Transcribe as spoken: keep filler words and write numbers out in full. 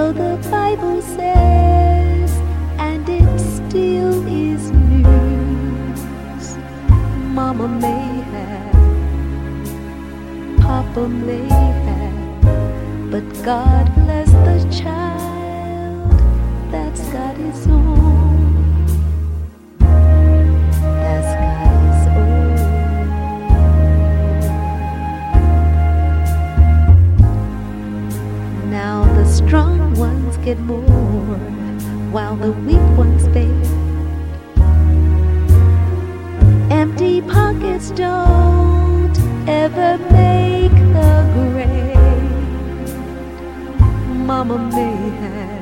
So the Bible says, and it still is news. Mama may have, Papa may have, but God bless the child that's got his own. That's got his own. Now the strong ones get more, while the weak ones fade. Empty pockets don't ever make the grade. Mama may have,